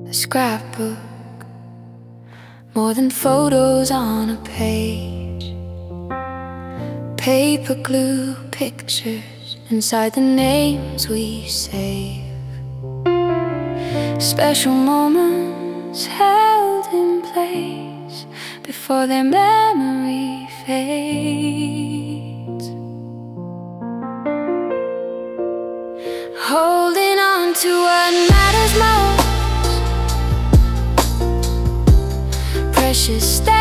a scrapbook, more than photos on a page. Paper glue pictures inside the names we save. Special moments held in place before their memory fades. Holding on to what matters most, precious